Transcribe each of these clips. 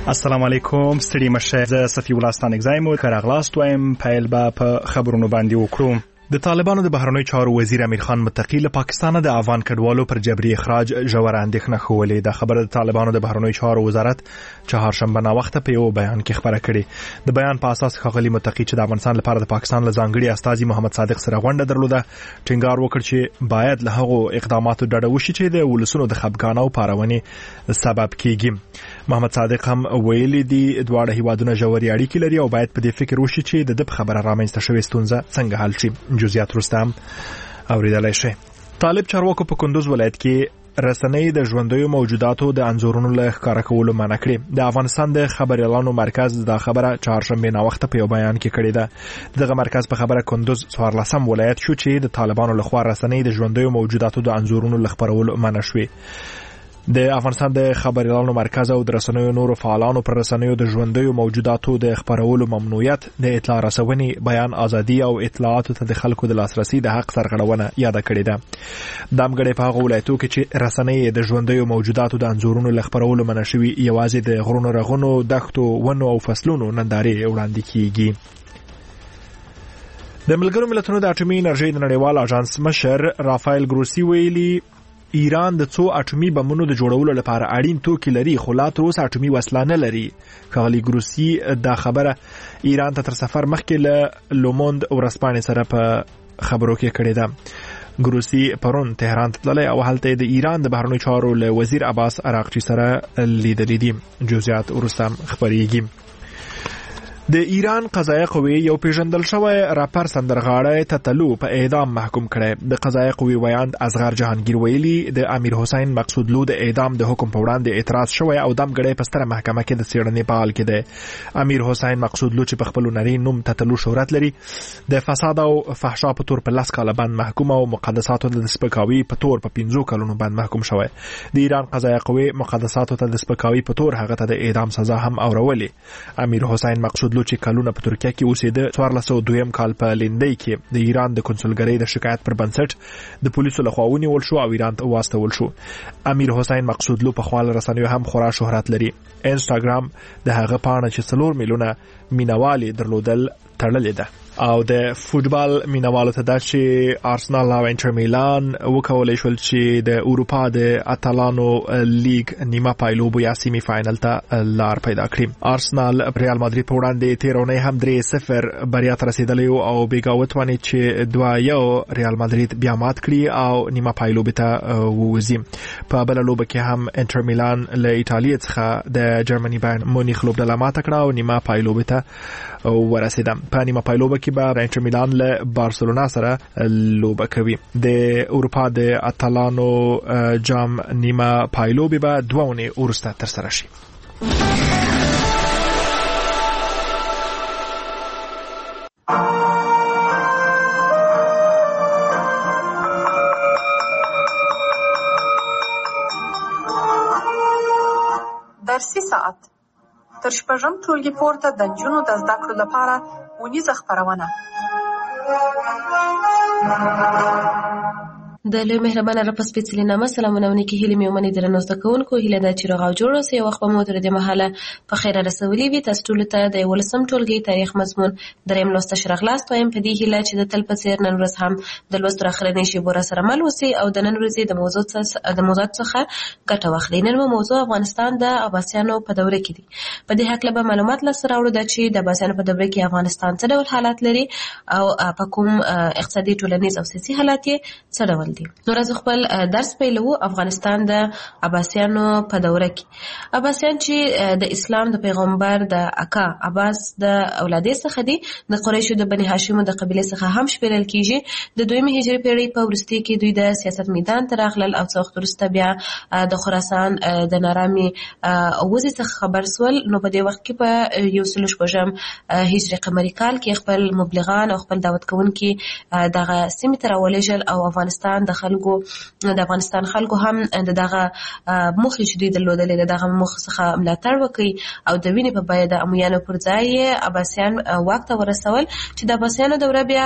السلام علیکم ستړي مشه زه صفی الله ستانګزای مو کراغلاست وایم پیل به په خبرونو باندې وکړو. د طالبانو د بهرنیو چارو وزیر امیر خان متقی له پاکستان د افغان کډوالو پر جبري اخراج ژوره اندېښنه ښودلې. د خبره د طالبانو د بهرنیو چارو وزارت چهارشنبه ناوخته په یو بیان کې خبره کړې. د بیان په اساس ښاغلي متقی چې د افغانستان لپاره د پاکستان له ځانګړي استازي محمد صادق سره غونډه درلوده ټینګار وکړ چې باید له هغو اقداماتو ډډه وشي چې د ولسونو د خپګان او پارونې سبب کیږي. محمد صادق هم ویلي دي دواړه هیوادونه ژورې اړیکې لري او باید په دې فکر وشي چې د خبره رامنځته شوې ستونزه څنګه حل شي. جزئیات رستم اوریدلای شي. طالب چارواکو په کندوز ولایت کې رسنۍ د ژوندیو موجوداتو د انځورونو له ښکاره کولو منع کړې. د افغانستان د خبري اعلانو مرکز دا خبره چهارشنبه ناوخته په یو بیان کې کړې ده. دغه مرکز په خبره کندوز 14 ولایت شو چې د طالبانو لخوا رسنۍ د ژوندیو موجوداتو د انځورونو له خپرولو منع شوې. د افغانستان د خبري اعلانو مرکز او د رسنیو نورو فعالانو پر رسنیو د ژوندیو موجوداتو د خپرولو ممنوعیت د اطلاع رسونې، بیان ازادي او اطلاعاتو ته د خلکو د لاسرسي د حق سرغړونه یاد کړې ده. دامګړې په هغه ولایتو کې چې رسنۍ د ژوندیو موجوداتو د انځورونو له خپرولو منع شوي یوازې د غرونو رغونو، دښتو، ونو او فصلونو نندارې وړاندې کیږي. د ملګرو ملتونو د اټومي انرژۍ د نړیوال اژانس مشر رافایل ګروسی ویلي ایران د څو اټومي بمونو د جوړولو لپاره اړین توکي لري خو لا تر اوسه اټومي وسله نه لري. ښاغلي ګروسی دا خبره ایران ته تر سفر مخکې له لوموند ورځپاڼې سره په خبرو کې کړې ده. ګروسی پرون تهران ته تللی او هلته د ایران د بهرنیو چارو له وزیر عباس عراقچي سره لیدلي دي. جزئیات وروسته خبرېږي. د ایران قضایه قوې یو پیژندل شوی راپر سندرغاړی تتلو په اعدام محکوم کړی. د قضایه قوې ویاند اصغر جهانگیر ویلي د امیر حسین مقصودلو د اعدام د حکم په وړاندې اعتراض شوی او دمګړی په ستره محکمه کې د څېړنې په حال کې دی. امیر حسین مقصودلو چې په خپل نری نوم تتلو شهرت لري د فساد او فحشا په تور په 10 کاله باندې محکوم او مقدساتو د سپکاوي په تور په 15 کلونو باندې محکوم شوی. د ایران قضایه قوې مقدساتو ته د سپکاوي په تور هغه ته د اعدام سزا هم اورولې. امیر حسین مقصودلو چې کلونه په ترکیه کې اوسېده 1402 کال په لیندۍ کې د ایران د کنسولګرۍ د شکایت پر بنسټ د پولیسو لخوا ونیول شو او ایران ته واستول شو. امیر حسین مقصودلو په خپل رسنیو هم خورا شهرت لري. انسټاګرام د هغه پاڼه چې 4 میلیونه مینوالي درلودل تړلې ده. او د فوتبال مینوالو ته دا چې آرسنال او انټر میلان وکولای شول چې د اروپا د اتلانو لیګ نیمه پایلوبو یا سیمی فاینل ته لار پیدا کړي. آرسنال ریال مادرید په وړاندې تیرونی هم 3-0 بریا ته رسیدلی او بیګاوت ونی چې 2-1 ریال مادرید بیا مات کړي او نیمه پایلوب ته ووزي. په بل لوبه کې هم انټر میلان له ایتالیا څخه د جرمني بایر مونیخ لوبډله ماته کړه او نیمه پایلوب ته ورسیده. په نیمه پایلوب کې به انټر میلان له بارسلونا سره لوبه کوي. د اروپا د اتلانو جام نیمه پایلوب به 2 اونۍ وروسته ترسره شي. درسي ساعت تر شپږم ټولګي پورته د نجونو د زده کړو لپاره ونیزه خپرونه. د لوی مهربان رب سپېڅلي نامه سلامونه ونکي هیلې مې ومني درنو زده کوونکو هیله ده چې روغ او جوړ اوسئ. یو وخت به مو تر دې مهاله په خیره رسولي وي. تاسو ټولو ته د 11 ټولګي تاریخ مضمون دریم لوست ته راغلاست وایم په دې هیله چې د تل په څېر نن ورځ هم د لوست تر اخرنۍ شېبو راسره مل اوسئ او د نن ورځې د موضوع څخه ګټه واخلئ. نن مو موضوع افغانستان د عباسیانو په دوره کې دی. په دې هکله به معلومات لاسته راوړو ده چې د عباسیانو په دوره کې افغانستان څه ډول حالات لري او په کوم اقتصادي، ټولنیز او سیاسي حالات یې څه ډول دي. نو راځو خپل درس پیلو. افغانستان د عباسیانو په دوره کې عباسیان چې د اسلام د پیغمبر د اکا عباس د اولادې څخه دي، د قریشو د بني هاشم د قبیلې څخه هم شمیرل کیږي. د دویمه هجري پیړۍ په وروستي کې دوی د سیاست میدان ته راغلل او څه وخت وروسته بیا د خراسان د نارامي اوزې څخه خبر سول. نو په دې وخت کې په 116 هجري قمري کال کې خپل مبلغان او خپل دعوت کوونکي دغه سیمې ته راولېږل او افغانستان افغانستان خلکو هم دغه مخې چې دوی درلودلې دغه مخ څخه ملاتړ وکړي او د وینې په بیه د امویانو پر ځای عباسیان واک ته ورسول چې د عباسیانو دوره بیا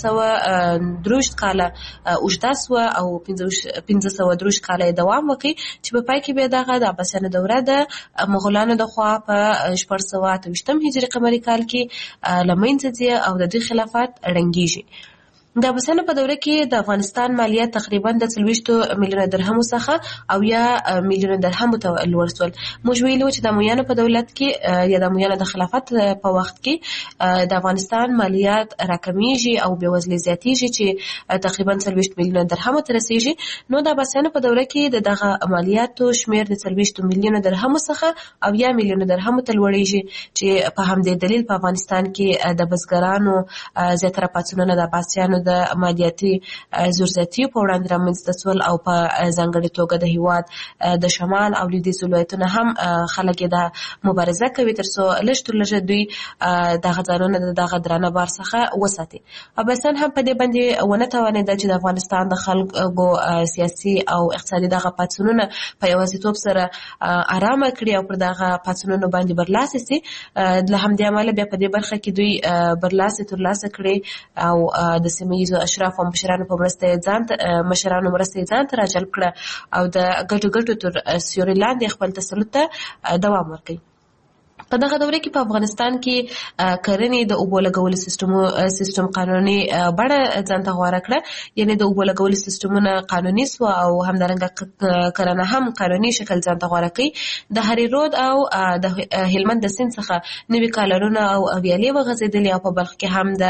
1563 کاله اوږده سوه او 1563 کاله دوام وکړي چې په پای کې بیا دغه د عباسیانو دوره د مغولانو د خوا په 1428 هجري قمري کال کې له منځه ځي او د دوی خلافت ړنګېږي. د عباسیانو په دوره کې د افغانستان مالیه تقریبا د 40 میلیونه درهمو څخه او یا میلیونه درهمو ته لوړ شول. موږ ویلو چې د امویانو په دولت کې یا د امویانو د خلافت په وخت کې د افغانستان مالیات راکمیږي او بېوزلي زیاتېږي چې تقریبا 40 میلیونه درهمو ته رسېږي. نو د عباسیانو په دوره کې دغه مالیاتو شمېر د 40 میلیونه درهمو څخه او یا میلیونه درهمو ته لوړېږي چې په همدې دلیل په افغانستان کې د بزګرانو زیاتره پاڅونونه د عباسیانو د مالیاتي زورزیاتي په وړاندې رامنځته شول او په ځانګړې توګه د هیواد د شمال او لویدیځ ولایتونو هم خلک د مبارزه کوي تر څو لږ تر لږه دوی دغه ځانونه د دغه درانه بار څخه وساتي. عباسیان هم په دې باندې ونه توانېدل چې د افغانستان د خلکو سیاسي او اقتصادي دغه پاڅونونه په یوازیتوب سره آرامه کړي او پر دغه پاڅونونو باندې برلاسي سي. له همدې امله بیا په دې برخه کې دوی برلاسي ترلاسه کړي او د سیمهیزو اشراف او مشرانو په مرسته مشرانو مرسته ځان ته راجلب کړه او د ګټو تر سیوري لاندې خپل تسلط ته دوام ورکړي. په دغه دوره کې په افغانستان کې کرنې د اوبو لګولو سیستم قانوني بڼه ځان ته غوره کړه، یعنې د اوبو لګولو سیستمونه قانوني سو او همدارنګه کرنه هم قانوني شکل ځان ته غوره کړي. د هری رود او د هلمند د سیند څخه نوي کالرونه او ویالې وغځېدلې او په بلخ کې هم د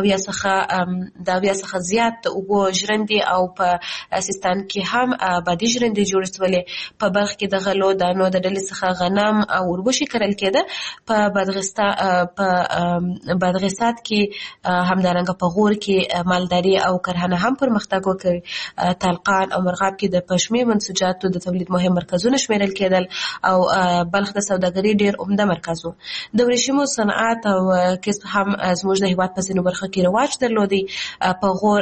اویا څخه زیات اوبو ژرندې او په سیستان کې هم آبادي ژرندې جوړې شولې. په بلخ کې د غلو دانو د ډلې څخه غنم او وربشې کرل کېده. په بادغیسات کې همدارنګه په غور کې مالداري او کرهنه هم پرمختګ وکړي. طالقان او مرغاب کې د پشمي منسوجاتو د تولید مهم مرکزونه شمیرل کېدل او بلخ د سوداګرۍ ډېر عمده مرکز و. د ورېښمو صنعت او کسب هم زموږ د هېواد په ځینو برخو کې رواج درلودی. په غور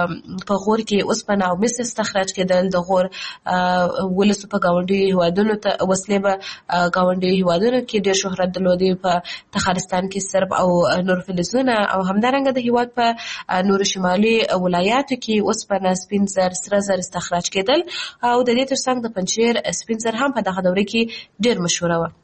کې اوسپنه او مس استخراج کېدل. د غور ولسو په ګاونډیو هېوادونو ته وسلې به ګاونډیو هېوادونو کې ډېر شهرت درلودی. په تخارستان کې سرب او نور فلزونه او همدارنګه د هېواد په نورو شمالي ولایاتو کې اوسپنه، سپین زر، سره زر استخراج کېدل او د دې ترڅنګ د پنجشیر سپین زر هم په دغه دوره کې ډېر مشهوره وه.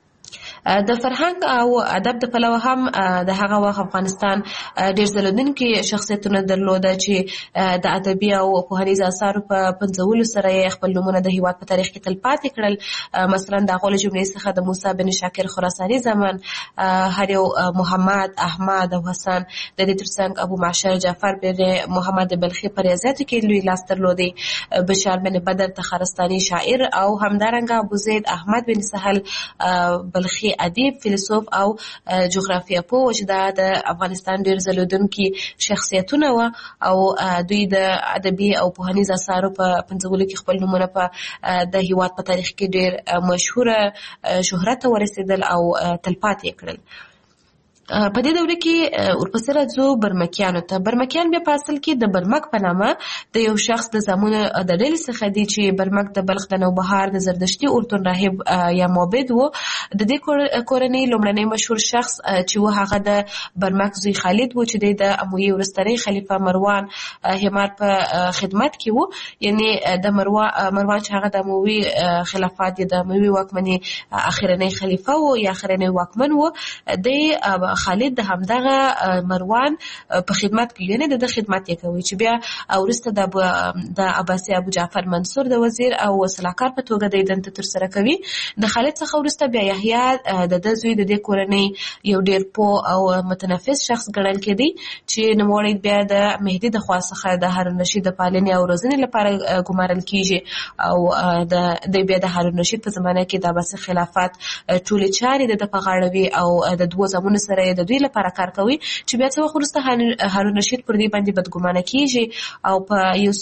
د فرهنګ او ادب د پلوه هم د هغه وخت افغانستان ډېر ځلېدونکي شخصیتونه درلوده چې د ادبي او پوهنیزو اثارو په پنځولو سره یې خپل نومونه د هېواد په تاریخ کې تلپاتې کړل. مثلا د هغو له جملې څخه د موسی بن شاکر خراساني زمان، هر یو محمد، احمد او حسن، د دې ترڅنګ ابو معشر جعفر بن محمد بلخي په ریاضیاتو کې لوی لاس درلودی. بشار بن بدر تخارستاني شاعر او همدارنګه ابو زید احمد بن سهل بلخي ادیب، فیلسوف او جغرافیه پوه چې د افغانستان ډېر ځلېدونکي شخصیتونه وه او دوی د ادبي او پوهنیز اثارو په پنځولو کې خپل نومونه په د هېواد په تاریخ کې ډېر مشهوره شهرت ته ورسېدل او تلپاتې یې کړل. په دې دوره کې ورپسې راځو برمکیانو ته. برمکیان بیا په اصل کې د برمک په نامه د یو شخص د زامنو د ډلې څخه دي چې برمک د بلخ د نوبهار د زردشتي اردن راهب یا معبد و. د دې کورنۍ لومړنی مشهور شخص چې و هغه د برمک زوی خالد و چې د امویې وروستنی خلیفه مروان همار په خدمت کې و. یعنی د مروان چې هغه د اموي خلافت یا د اموي واکمنۍ اخرنی خلیفه و یا اخرنی واکمن و. د خالد د همدغه مروان په خدمت کې، یعنی د خدمت یې کوي چې بیا وروسته د عباسي ابو جعفر منصور د وزیر او سلاکار په توګه د دنده ترسره کوي. د خالد څخه وروسته بیا یحیی د زوی د دې کورنۍ یو ډېر پوه او متنفس شخص ګڼل کېدی چې نوموړی بیا د مهدي د خوا څخه د هارون رشید د پالنې او روزنې لپاره ګمارل کېږي او د بیا د هارون رشید په زمانه کې د عباسي خلافت ټولې چارې د په غاړه وي او د دوو زامنو سره سره د دوی لپاره کار کوي چې بیا څه وخت وروسته هارون رشید پر دې باندې بدګمانه کیږي او په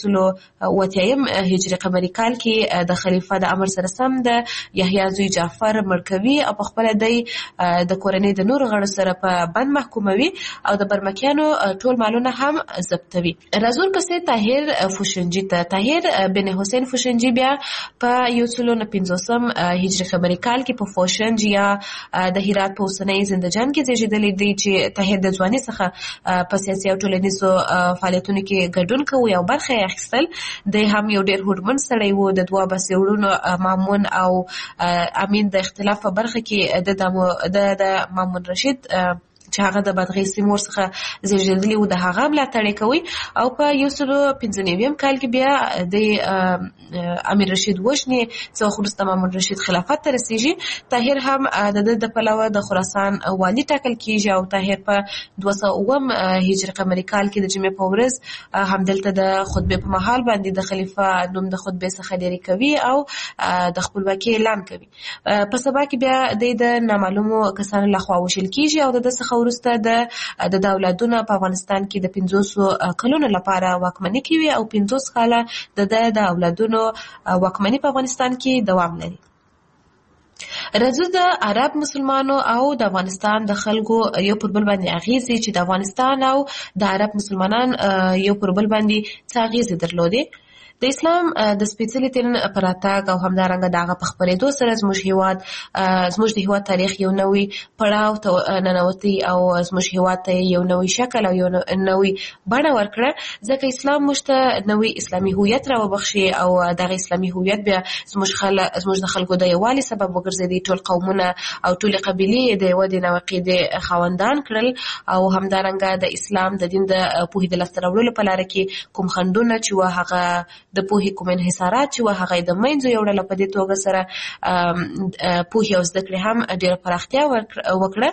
1980 هجري قمري کال کې د خلیفہ د امر سره سم د یحیی زوی جعفر مرکوي او په خپل د کورنۍ د نور غړو سره په بند محکوموي او د برمکیانو ټول مالونه هم ضبطوي. راځو پسې طاهر فوشنجي ته. طاهر بن حسین فوشنجي بیا په 1950 هجري قمري کال کې په فوشنج یا د هرات په اوسنۍ زندجان کې زیږیدلی دی چې طاهر د ځوانۍ څخه په سیاسي او ټولنیزو فعالیتونو کې ګډون کوي او برخه یې اخیستل. د هم یو ډېر هوډمن سړی و. د دوه بسې وروڼو مامون او امین د اختلاف په برخه کې د مامون رشید چې هغه د بادغیس سیمور څخه زیږیدلی و د هغه ملاتړ کوي او په 1995 کال کې بیا د امیر رشید وژني څو وروسته مامون رشید خلافت ته رسیږي. طاهر هم د پلوه د خراسان والی ټاکل کیږي او طاهر په 209 هجري قمري کال کې د جمعې په ورځ همدلته د خطبه په مهال باندې د خلیفہ نوم د خطبه څخه لري کوي او د خپلواکۍ اعلان کوي. په سبا کې بیا د نامعلومو کسانو لخوا وژل کیږي او د څخه وروسته د اولادونه په افغانستان کې د 500 کلونو لپاره واکمني کوي او 50 کاله د اولادونو واکمني په افغانستان کې دوام لري. راځو د عرب مسلمانو او د افغانستان د خلکو یو پر بل باندې اغیزې چې د افغانستان او د عرب مسلمانان یو پر بل باندې څه اغیزې درلودې. د اسلام د سپېڅلي دین پر راتګ او همدارنګه د هغه په خپرېدو سره زموږ د هېواد تاریخ یو نوی پړاو ته ننوتی او زموږ هېواد ته یو نوی شکل او یو نوی بڼه ورکړه ځکه اسلام موږ ته نوی اسلامي هویت راوبخښي او دغه اسلامي هویت بیا زموږ د خلکو د یووالي سبب وګرځېدی. ټول قومونه او ټولې قبیلې د یوه دین او عقیدې خاوندان کړل او همدارنګه د اسلام د دین د پوهې د لاسته راوړلو په لاره کې کوم خنډونه چې وه هغه د پوهې کوم انحصارات چې وه هغه د منځه یوړله. په دې توګه سره پوهې او زده کړې هم ډېره پراختیا وکړه.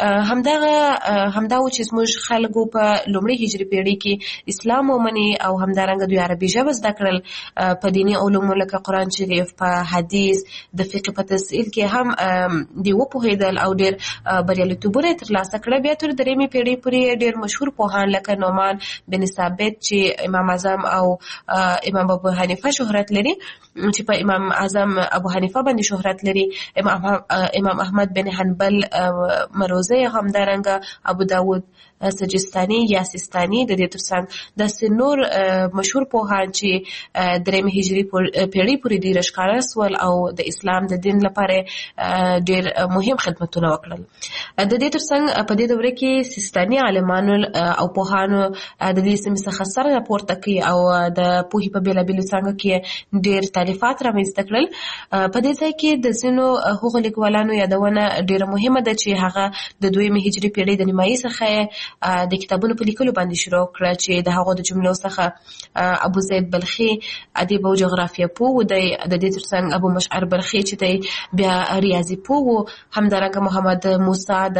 همدا و چې زموږ خلکو په لومړۍ هجري پیړۍ کې اسلام ومني او همدارنګه دوی عربي ژبه زده کړل. په دیني علومو لکه قرآن شریف، په حدیث، د فقه په تفصیل کې هم دوی وپوهېدل او ډېر بریالیتوبونه یې ترلاسه کړه. بیا تر درېیمې پیړۍ پورې ډېر مشهور پوهان لکه نعمان بن ثابت چې امام اعظم او امام ابو حنیفه شهرت لري چې په امام اعظم ابو حنیفه باندې شهرت لري، امام احمد بن حنبل مروزی، همدارنګه ابو داود سجستاني یا سیستاني، د دې ترڅنګ د نور مشهور پوهان چې درېیمې هجري پیړۍ پورې ډېر ښکاره سول او د اسلام د دین لپاره ډېر مهم خدمتونه وکړل. د دې ترڅنګ په دې دوره کې سیستاني عالمانو او پوهانو د دې سیمې څخه سر راپورته کړي او د پوهې په بېلابېلو څانګو کې ډېر تالیفات رامنځته کړل. په دې ځای کې د ځینو هغو لیکوالانو یادونه ډېره مهمه ده چې هغه د دویمې هجري پیړۍ د نیمایي څخه د کتابونو په لیکلو باندې شروع کړه چې د هغو د جملو څخه ابو زید بلخي ادیب او جغرافیه پوه و، د دې ترڅنګ ابو مشعر بلخي چې دی بیا ریاضي پوه و، همدارنګه محمد موسی د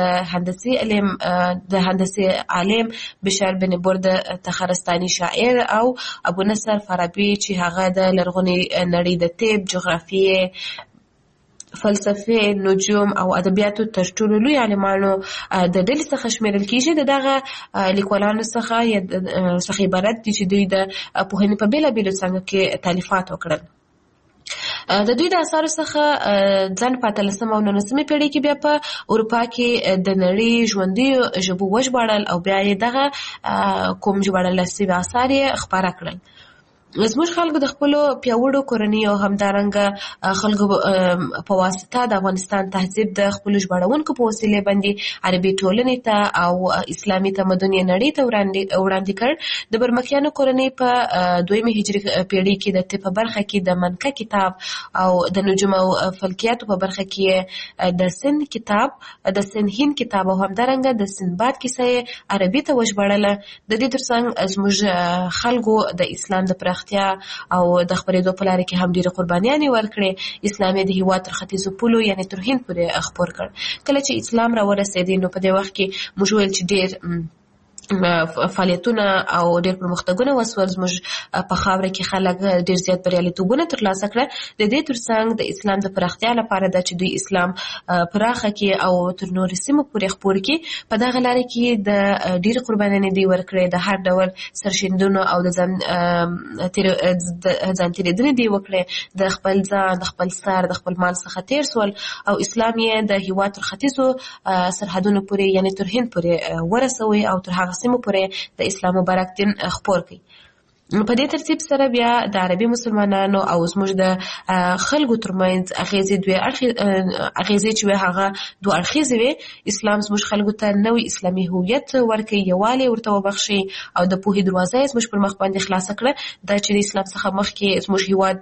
هندسې عالم، بشار بن برد تخارستاني شاعر او ابو نصر فارابي چې هغه د لرغونې نړۍ د طب، جغرافیې، فلسفه، نجوم او ادبیاتو تر ټولو لوی عالمانو د ډلې څخه شمیرل کیږي. دغه لیکوالانو څخه عبارت دي چې دوی د پوهنې په بېلابېلو څانګو کې تالیفات وکړل. د دوی د اثارو څخه ځان په 18 او 19 پیړۍ کې بیا په اروپا کې د نړۍ ژوندیو ژبو وژباړل او بیا یې دغه کوم ژباړل شوي اثار یې خپاره کړل. زموږ خلکو د خپلو پیاوړو کورنیو همدارنګه خلکو په واسطه د افغانستان تهذیب د خپلو ژباړونکو په وسیلې باندې عربي ټولنې ته او اسلامي تمدن یې نړۍ ته وړاندې کړ. د برمکیانو کورنۍ په دویمې هجري پیړۍ کې د طب په برخه کې د منکه کتاب او د نجوم او فلکیاتو په برخه کې د سند کتاب، د سند هند کتاب او همدارنګه د سندباد کیسه عربي ته وژباړله. د دې ترڅنګ زموږ خلکو د اسلام د پراختیا او د خپرېدو په لاره کې هم ډېرې قربانیانې ورکړې. اسلام یې د هېواد تر ختیځو پولو یعنې تر هند پورې خپور کړ. کله چې اسلام راورسېدی نو په دې وخت کې موږ ویل چې ډېر فعالیتونه او ډېر پرمختګونه وسول. زموږ په خاوره کې خلک ډېر زیات بریالیتوبونه ترلاسه کړه. د دې ترڅنګ د اسلام د پراختیا لپاره ده چې دوی اسلام پراخه کړي او تر نورو سیمو پورې خپور کړي. په دغه لاره کې د ډېرې قربانۍ دوی ورکړې، د هر ډول سرښندنو او د ځان تېرېدنې دوی وکړې، د خپل ځان، د خپل سر، د خپل مال څخه تېر سول او اسلام یې د هېواد تر ختیځو سرحدونو پورې یعنې تر هند پورې ورسوي او تر هغه سیمو پورې د اسلام مبارک دین خپور کړي. په دې ترتیب سره بیا د عربي مسلمانانو او زموږ د خلکو ترمنځ اغیزې چې وي هغه دوه اړخیزې وي. اسلام زموږ خلکو ته نوی اسلامي هویت ورکوي، یووالی ورته وبخښي او د پوهې دروازه یې زموږ پر مخ باندې خلاصه کړه. دا چې د اسلام څخه مخکې زموږ د هېواد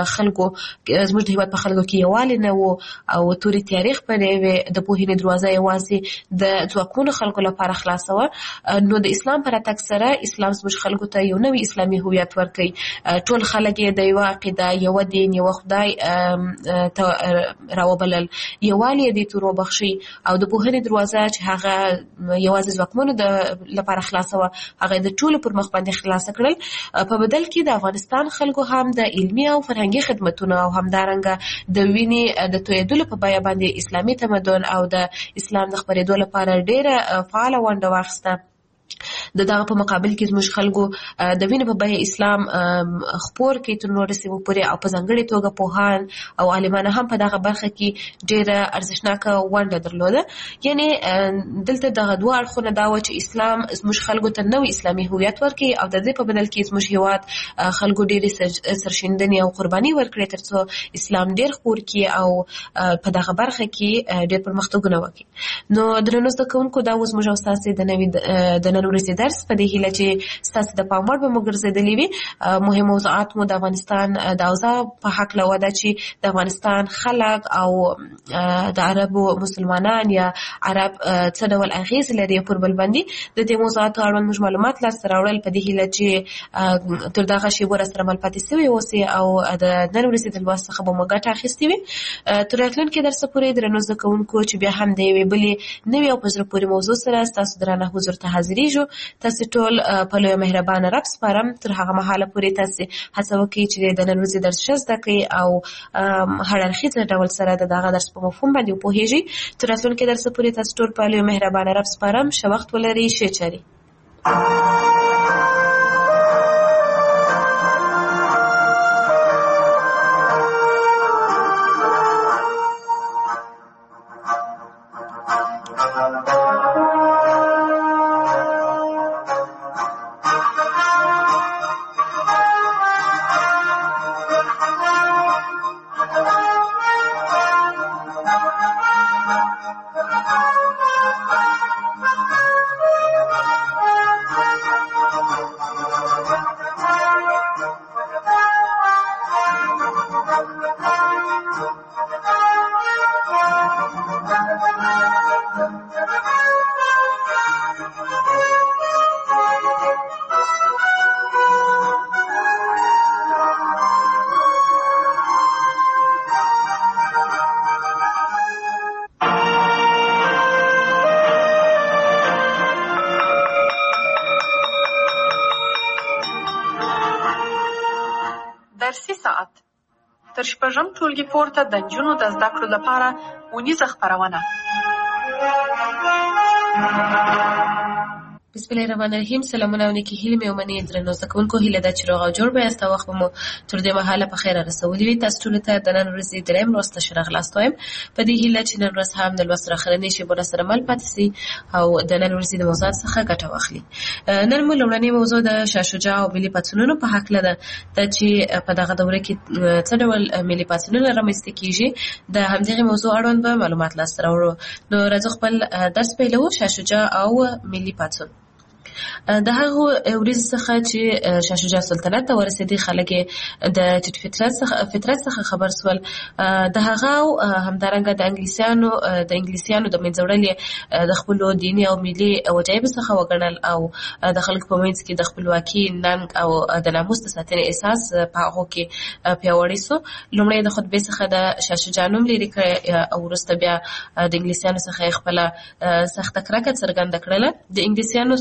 په خلکو کې یووالی نه و او تورې تیارې خپرې وې، د پوهې دروازه یوازې د ځواکمنو خلکو لپاره خلاصه وه. نو د اسلام په راتګ سره اسلام زموږ خلکو ته یو نوی اسلامي هویت ورکوي. ټول خلک یې د یوه عقیده، یوه دین، یوه خدای ته راوبلل، یووالی یې دې ته وبخښي او د پوهنې دروازه چې هغه یوازې ځواکمنو لپاره خلاصه وه هغه د ټولو پر مخ باندې خلاصه کړل. په بدل کې د افغانستان خلکو هم د علمي او فرهنګي خدمتونو او همدارنګه د وینې د تویېدلو په بیه باندې اسلامي تمدن او د اسلام د خپرېدو لپاره ډېره فعاله ونډه واخیسته. د دغه په مقابل کې زموږ خلکو د وینې په بیه اسلام خپور کړي تر نورو سیمو پورې او په ځانګړې توګه پوهان او عالمان هم په دغه برخه کې ډېره ارزښتناکه ونډه درلوده. یعنې دلته دغه دوه اړخونه دا و چې اسلام زموږ خلکو ته نوی اسلامي هویت ورکړي او د دې په بدل کې زموږ هېواد خلکو ډېرې سرښندنې او قرباني ورکړي تر څو اسلام ډېر خپور کړي او په دغه برخه کې ډېر پرمختګونه وکړي. نو درنو زده کوونکو، دا اوس زموږ او ستاسې د نن ورځې درس په دې هیله چې ستاسې د پام وړ به مو ګرځېدلي وي. مهم موضوعات مو د افغانستان د اوضاع په هکله وه، دا چې د افغانستان خلک او د عربو مسلمانان یا عرب څه ډول اغېز لري پر بل باندې. د دې موضوعاتو اړوند موږ معلومات لاسته راوړل په دې هیله چې تر دغه شیبو راسره مل پاتې سوي اوسئ او د نن ورځې د لوست څخه به مو ګټه اخیستې وي. تر راتلونکي درسه پورې درنو زده کوونکو چې بیا هم د یوې بلې نوې او په زړه پورې موضوع سره ستاسو درانه حضور ته حاضرېږو. تاسې ټول په لویه مهربانه رب سپارم. تر هغه مهاله پورې تاسې هڅه وکړئ چې د نن ورځې درس ښه زده کړئ او هر اړخیز ډول سره د دغه درس په مفهوم باندې وپوهېږئ. تر راتلونکي درسه پورې تاسې ټول په لویه مهربانه رب سپارم. ښه وخت ولرئ، ښې چارې. درسي ساعت تر شپږم ټولګي پورته د نجونو د زده کړو لپاره اونیزه خپرونه. بسم الله الرحمن الرحیم. سلامونه او نیکې هیلې مې ومنئ. درنو زده کوونکو، هیله ده چې روغ او جوړ به یاست او وخت به مو تر دې مهاله په خیره رسولي وي. تاسو ټولو ته د نن ورځې درېیم لوست ته ښه راغلاست وایم په دې هیله چې نن ورځ هم د لوست راخرنې شیبو راسره مل پاتې سي او د نن ورځې د موضوعات څخه ګټه واخلي. نن مو لومړنۍ موضوع د شاه شجاع او ملي پاڅونونو په هکله ده چې په دغه دوره کې څه ډول ملي پاڅونونه رامنځته کېږي. د همدغې موضوع اړوند به معلومات لاسته راوړو. نو راځو خپل درس پیلوو. شاه شجاع او ملي پاڅون. د هغه ورځې څخه چې شاه شجاع سلطنت ته ورسېدی، خلک د ټیټ فطرت څخه خبر سول. د هغه همدارنګه د انګلیسیانو د منځه وړل د خپلو دیني او ملي وجایبو څخه وګڼل او د خلکو په منځ کې د خپلواکي، ننګ او د ناموس د ساتنې احساس په هغو کې پیاوړی سو. لومړی د خطبې څخه د شاه شجاع نوم لرې کړی او وروسته بیا د انګلیسیانو څخه خپله سخته کرکه څرګنده کړله. د انګلیسیانو هغه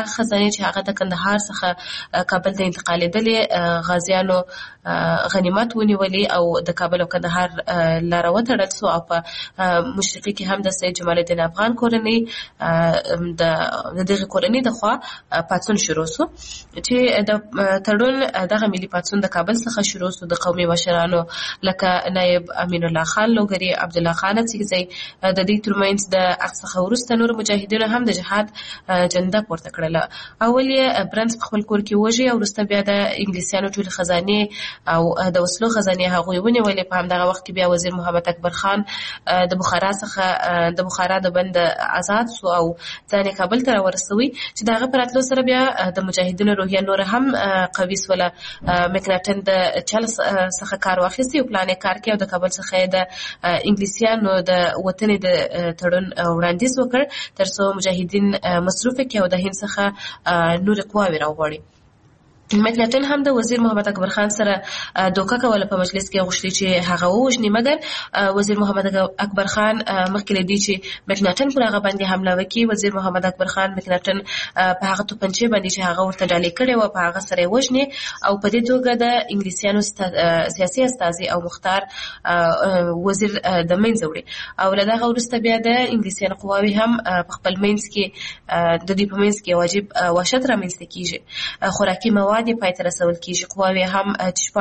خزانه چې هغه د کندهار څخه کابل ته انتقالېدلې غازیانو غنیمت ونیولې او د کابل او کندهار لار وتړل سو او په مشرفي کې هم د سید جمال الدین افغان کورنۍ د دغه کورنۍ د خوا پاتون شروع سو چې د تړون دغه ملي پاتون د کابل څخه شروع سو د قومي مشرانو لکه نائب امین الله خان لوګری عبد الله خان سیږي د دې ترمنځ د اقصا ورسته نور مجاهدینو هم د جهاد جنده پورته کړله. اول یې برنس په خپل کور کې وژي او وروسته بیا د انګلیسیانو ټول خزانه او د وسلو خزانه هغه ونیولې. په همدغه وخت کې بیا وزیر محمد اکبر خان د بخارا څخه د بخارا د بند آزاد سو او ځان کابل ته ورسوي چې دغه پراتلو سره بیا د مجاهدینو روحیه نور هم قوي سوله. مکناټن د چل څخه کار واخیستی او پلان کار کې او د کابل څخه د انګلیسیانو د وطن د تړون وړاندیز وکړ ترڅو مجاهدین مصروف کړي او د هند څخه نور قواوی راوغواړي. مکناټن هم د وزیر محمد اکبر خان سره دوکه کوله په مجلس کې غوښتي چې هغه وژني، مګر وزیر محمد اکبر خان مخکې لدی چې مکناټن پر هغه باندې حمله وکړي. وزیر محمد اکبر خان مکناټن په هغه توپنچې باندې چې هغه ورته ډالۍ کړې و په هغه سره وژني او په دې توګه د انګلیسیانو سیاسي استازي او مختار وزیر د منځ وړي او له دغه وروسته بیا د انګلیسیانو قواوی هم په خپل منځ کې د دې په منځ کې واجب وحشت رامنځته کیږي. خوراکي مواد پای ته رسول کیږي. قواوی هم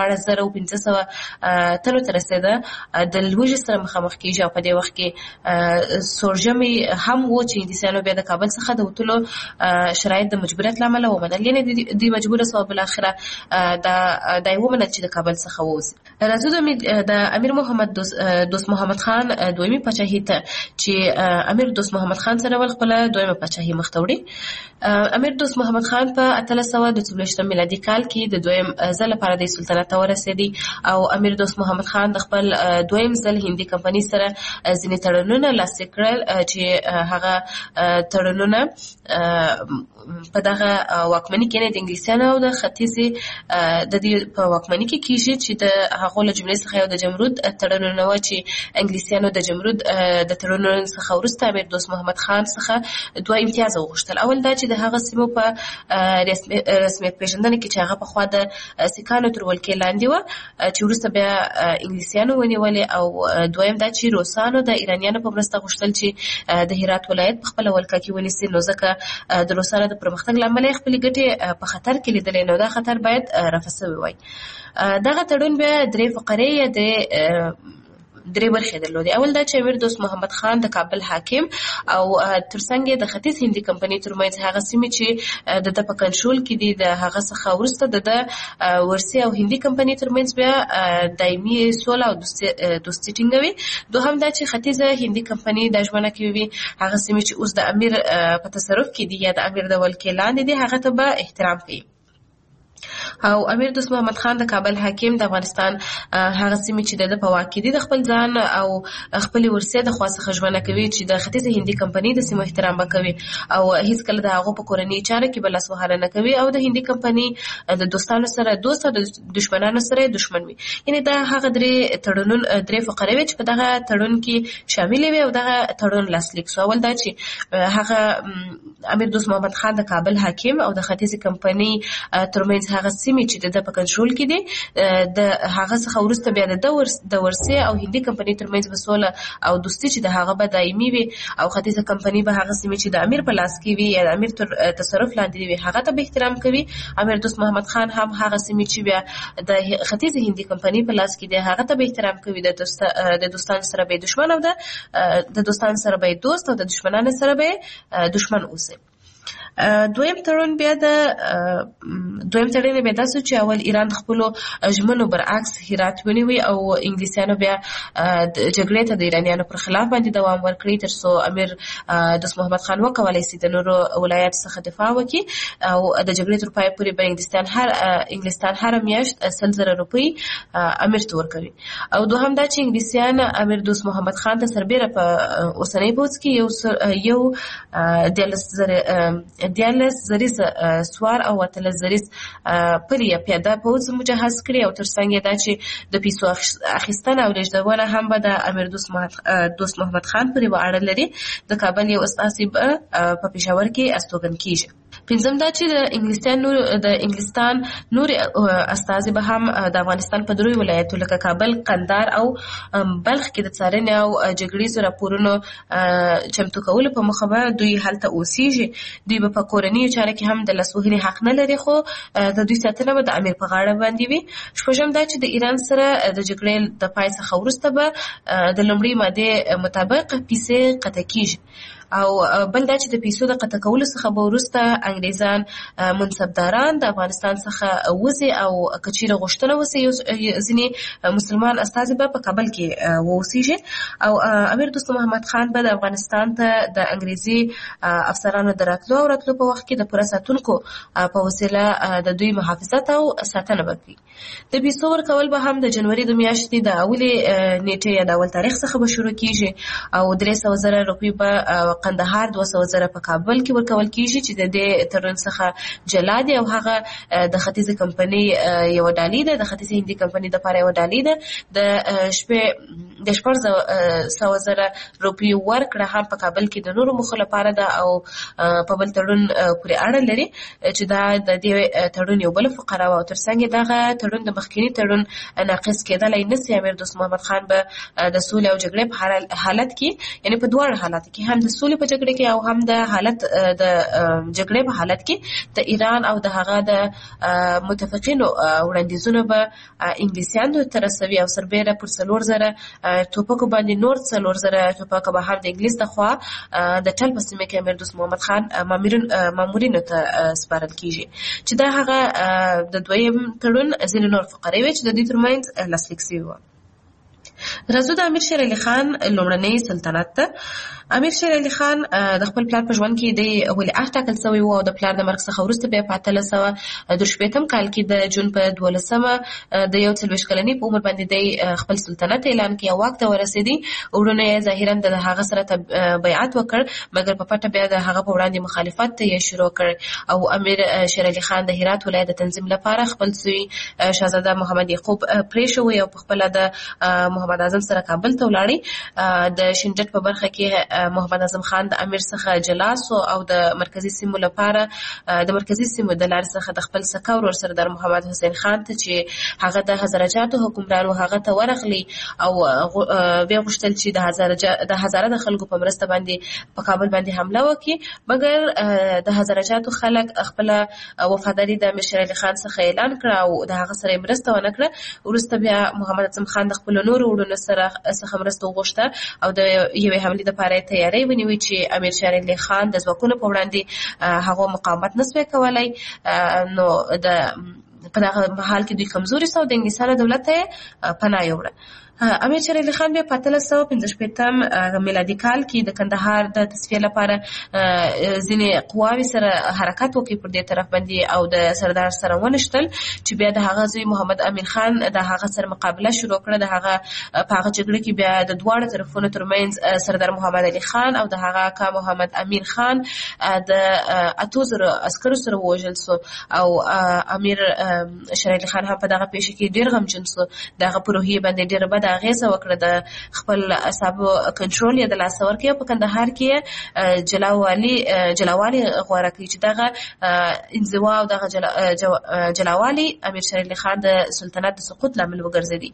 14,500 تنو ته رسیده د لوږې سره مخامخ کیږي او په دې وخت کې سورجمي هم و چې انګلیسیانو بیا د کابل څخه د وټلو شرایط د مجبوریت لامل ومنل، یعنی د مجبوره سو بل اخره د ومنل چې د کابل څخه ووځي. راځو د امیر محمد دوست محمد خان دویمي پاچاهي ته چې امیر دوست محمد خان سره ول خپل دویمه پاچاهي مختوړي. امیر دوست محمد خان په 1824 میلادي کال کې د دویم ځل لپاره د سلطنت ورسېدي او امیر دوست محمد خان د خپل دویم ځل هندي کمپنۍ سره ځینې تړونونه لاسلیک کړل چې هغه تړونونه په دغه واکمنۍ کې نه د انګلیسیانو او د ختیځي د دې په واکمنۍ کې کیږي چې د هغه له جملې څخه یو د جمرود تړونونه و چې انګلیسیانو د جمرود د تړونونو څخه وروسته امیر دوست محمد خان څخه دوه امتیاز وغوښتل. اول دا چې د هغه سیمو په رسمیت پیژندنه کې چې هغه په خوا د سیکانو تر ولکې لاندې و چې وروسته بیا انګلیسیانو ونیولې او دویم دا چې روسانو د ایرانیانو په مرسته غوښتل چې د هرات ولایت په خپل ولکه کې ونیسي، نو ځکه د روسانو د پرمختګ لامل خپل ګټې په خطر کې لیدلې، نو دا خطر باید رفع شوی وای. دغه تړون بیا درې فقرې د درې برخې درلودې. اول دا چې امیر دوست محمد خان د کابل حاکم او ترڅنګ د ختیځ هندي کمپنۍ ترمنځ هغه سیمې چې د په کنټرول کې دي د هغه څخه وروسته د ورسي او هندي کمپنۍ ترمنځ بیا دایمي سوله او دوستي ټینګوي. دوهم دا چې ختیځه هندي کمپنۍ د ژمنه کوي هغه سیمې چې اوس د امیر په تصرف کې دي یا د امیر د ولکې لاندې دي هغه ته به احترام کوي. او امیر دوست محمد خان د کابل حاکم د افغانستان هغه سیمې چې د په واک کې دي د خپل ځان او خپل ورثه د خاصه خجمنه کوي چې د ختیځه هندي کمپنۍ د سیمو احترام وکوي او هیڅ کله د هغه په کورنۍ چارې کې بل اسوهاله نه کوي او د هندي کمپنۍ د دوستانو سره دوست او د دشمنانو سره دشمن وي. یعنی دا هغه درې فقره وي چې په دغه تړون کې شامل وي او دغه تړون لاسلیک سو. اول دا چې هغه امیر دوست محمد خان د کابل حاکم او د ختیځه کمپنۍ ترمنځ هغه سیمې چې د په کنټرول کې دي د هغه څخه وروسته بیا د ورسي او هندي کمپنۍ ترمنځ وسوله او دوستي چې د هغه به دایمي وي او ختیځه کمپنۍ به هغه سیمې چې د امیر په لاس کې وي یا د امیر تر تصرف لاندې وي هغه ته به احترام کوي. امیر دوست محمد خان هم هغه سیمې چې بیا د ختیځه هندي کمپنۍ په لاس کې دي هغه ته به احترام کوي. د دوستانو سره به دشمن او د دوستانو سره به دوست او د دشمنانو سره به دشمن اوسي. دویم تړون بیا داسې چې اول ایران خپل ژمنو برعکس هرات ونیوي او انګلیسیانو بیا جګړې ته د ایرانیانو پر خلاف باندې دوام ورکړي ترڅو امیر دوست محمد خان وکولای شي د نورو ولایاتو څخه دفاع وکړي او د جګړې تر پای پورې به انګلستان هر میاشت 100,000 روپۍ امیر ته ورکوي. او دوهم دا چې انګلیسیان امیر دوست محمد خان ته سربېره په اوسنۍ پوځ کې یو 10 زریز سوار او 13 زریز پلی پیاده پوځ مجهز کړي او ترڅنګ دا چې د پیسو اخیستنه او لېږدونه هم به د امیر دوست محمد خان پورې اړه لري. د کابل یو استازی په پېښور کې استوګن کیږي. پنځم دا چې د انګلستان نور استازي به هم د افغانستان په دروي ولایتو لکه کابل، قندهار او بلخ کې د څارنې او جګړیزو راپورونو چمتو کولو په مخه به دوی هلته اوسیږي. دوی به په کورنیو چارو کې هم د لاسوهنې حق نه لري، خو د دوی ساتنه به د امیر په غاړه باندې وي. شپږم دا چې د ایران سره د جګړې د پای څخه وروسته به د لومړۍ مادې مطابق پیسې قطع کیږي، او بل دا چې د پیسو د قطع کولو څخه به وروسته انګریزان منصبداران د افغانستان څخه وځي، او که چیرې غوښتنه وسي ځینې مسلمان استازي به په کابل کې واوسیږي، او امیر دوست محمد خان به د افغانستان ته د انګریزي افسرانو د راتلو او راتلو په وخت کې د پوره ساتونکو په وسیله د دوی محافظت او ساتنه وکړي. د پیسو ورکول به هم د جنوري د میاشتې د اولې نیټې یا د اول تاریخ څخه به شروع کیږي، او 300,000 روپۍ به قندهار، 200,000 په کابل کې ورکول کیږي چې د دې تړون څخه جلا دي، او هغه د ختیځې کمپنۍ یو ډالۍ ده، د ختیځې هندي کمپنۍ لپاره یو ډالۍ ده. د 400,000 روپۍ ورکړه هم په کابل کې د نورو موخو لپاره ده، او په بل تړون پورې اړه لري چې دا د دې تړون یو بل فقره او ترڅنګ دغه تړون د مخکینی تړون ناقص کېدلای نشي. امیر دوست محمد خان به د سولې او جګړې په حالت کې، یعنی په دوه حالت کې، هم د سولې په جګړه کې او هم د حالت د جګړې په حالت کې د ایران او د هغه د متفقینو وړاندیزونه به انګلیسیانو ته رسوي، او سربېره پر 4,000 توپکو باندې نور 4,000 توپک به هم د انګلیس د خوا د ټل په سیمه کې امیر دوست محمد خان مامورینو ته سپارل کیږي، چې دا هغه د دویم تړون ځینې نور فقرې وي چې د دې ترمنځ لاسلیک شوي وو. راځو د امیر شیر علي خان لومړنی سلطنت ته. امیر شیر علي خان د خپل پلار په ژوند کې د ولی عهد ټاکل شوی و، او د پلار د مرګ څخه وروسته بیا په 1823 کال کې د جون په 12مه د 41 کلنۍ په عمر باندې د خپل سلطنت اعلان کړ او واک ته ورسېدی. وروڼه یې ظاهرا د هغه سره بیعت وکړ، مګر په پټه بیا د هغه په وړاندې مخالفت یې شروع کړ، او امیر شیر علي خان د هرات ولایت د تنظیم لپاره خپل زوی شاهزاده محمد یعقوب پرېښود، او په خپل د محمد اعظم سره کابل ته ولاړی. د شنډټ په برخه کې محمد اعظم خان د امیر څخه جلا سو، او د مرکزی سیمو لپاره د مرکزی سیمو د لارې څخه د خپل سکه ورور سردار محمد حسین خان ته چې هغه د هزاره حکمران و هغه ته ورغلی، او بیا غوښتل چې د هزاره د خلکو په مرسته باندې په کابل باندې حمله وکړي، مګر د هزاره خلک خپل وفاداری د امیر شیر علي خان څخه اعلان کړ، او د هغه سره مرسته ونه کړه. وروسته بیا محمد اعظم خان د خپل نور وروڼو سره مرسته وغوښته، او د یوې حملې لپاره تیاری ونیوي چې امیر شیر علي خان د ځواکونو په وړاندې هغه مقاومت نسوي کولای. نو په دغه حال کې دوی کمزوري سو، د انګلیسانو دولت ته پناه یووړه. امیر شیر علي خان بیا په 1855 میلادي کال کې د کندهار د تصفیه لپاره ځینې قواوې سره حرکت وکړي پر دې طرف باندې، او د سردار سره ونښتل چې بیا د هغه زوی محمد امین خان د هغه سره مقابله شروع کړه. د هغه په هغه جګړه کې بیا د دواړو طرفونو ترمنځ سردار محمد علي خان او د هغه اکا محمد امین خان د 8,000 عسکرو سره ووژل سو، او امیر شیر علي خان هم په دغه پیښه کې ډېر غمجن سو. دغه په روحیې باندې ډېره بده اغیزه وکړه، د خپل اعصابو کنټرول یې د لاسه ورکړ. په کندهار کې جلاوالي غوره کړي چې دغه انزوا او دغه جلاوالي امیر شیر علي خان د سلطنت د سقوط لامل وګرځېدی.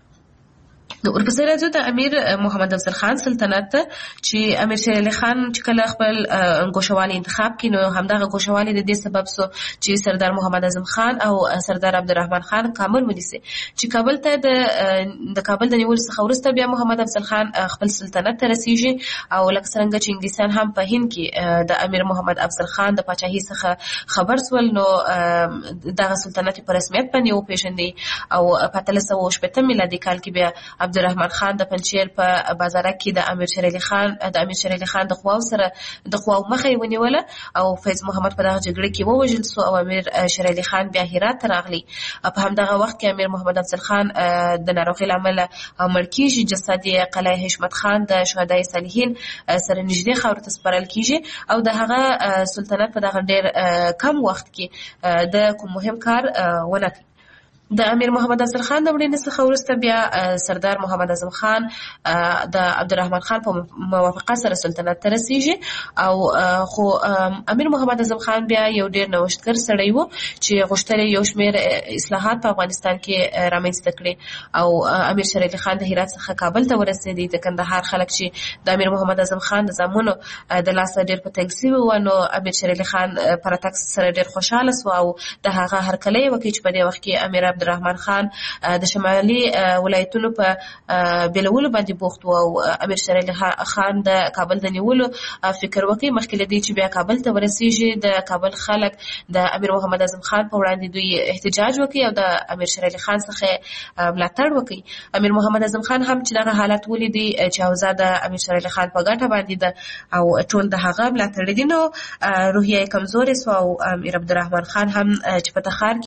نو ورپسې راځو د امیر محمد افضل خان سلطنت ته، چې امیر شیر علي خان چې کله خپل ګوښوالي انتخاب کړي، نو همدغه ګوښوالي د دې سبب سو چې سردار محمد اعظم خان او سردار عبدالرحمن خان کابل ونیسي، چې کابل ته د کابل د نیولو څخه وروسته بیا محمد افضل خان خپل سلطنت ته رسیږي، او لکه څنګه چې انګلیسان هم په هند کې د امیر محمد افضل خان د پاچاهۍ څخه خبر سول، نو دغه سلطنت په رسمیت باندې وپېژندي. او په 1880 میلادي کال کې بیا عبدالرحمن خان د پنجشیر په بازار کې د امیر شیر علي خان د قواو مخه یې ونیوله، او فیض محمد په دغه جګړه کې ووژل سو، او امیر شیر علي خان بیا هرات ته راغلی. په همدغه وخت کې امیر محمد افضل خان د ناروغۍ له امله مړ کیږي. جسد یې قلعه حشمت خان د شهدای صالحین سره نږدې خاورو ته سپارل کیږي، او د هغه سلطنت په دغه ډېر کم وخت کې د کوم مهم کار ونه کړ. د امیر محمد اصل خان د وړاندې څخه وروسته بیا سردار محمد اعظم خان د عبدالرحمن خان په موافقه سره سلطنت ته رسیږي او خو امیر محمد اعظم خان بیا یو ډیر نوښتګر سړی و چې غوښتل یو شمېر اصلاحات په افغانستان کې رامنځته کړي او امیر شیر علي خان د هرات څخه کابل ته ورسېدی. د کندهار خلک چې د امیر محمد اعظم خان د زامنو د لاسه ډیر په تنګ شوي وو، نو امیر شیر علي خان پر تک سره ډیر خوشاله شو او د هغه هرکلی وکړي چې په دې وخت کې امیر عبدالرحمن خان د شمالي ولایتونو په بیلولو باندې بوخت و او امیر شیر علي خان د کابل د نیولو فکر وکړي. مخکې له دې چې بیا کابل ته ورسیږي د کابل خلک د امیر محمد اعظم خان په وړاندې دوی احتجاج وکړي او د امیر شیر علي خان څخه ملاتړ وکړي. امیر محمد اعظم خان هم چې دغه حالت ولیدي چې اوضاع د امیر شیر علي خان په ګټه باندې ده او ټول د هغه ملاتړ دي، نو روحیه کمزورې سو او امیر عبدالرحمن خان هم چې په تخار